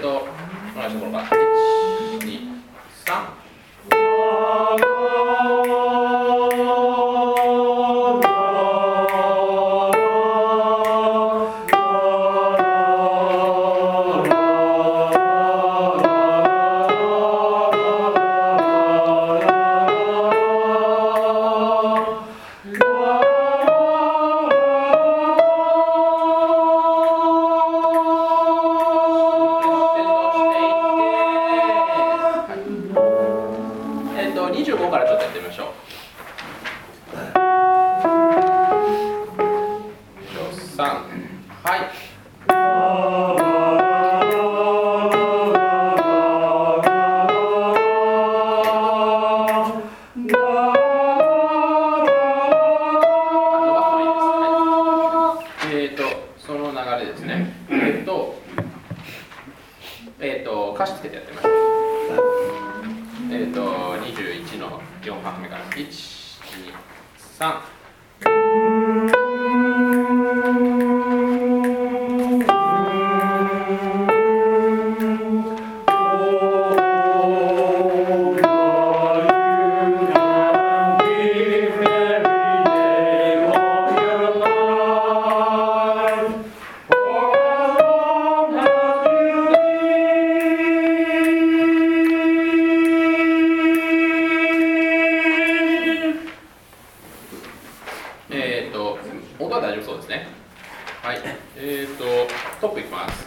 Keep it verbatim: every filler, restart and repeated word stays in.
ーと、同じところから。いち、に、さん。にじゅうごからちょっとやってみましょう。さん、はい。えっと、その流れですね。えっと、えっと、歌詞つけてやってみましょう。えっと、にじゅういちのよん拍目から。いち、に、さん。えっと、音は大丈夫そうですね。はい。えっと、トップいきます。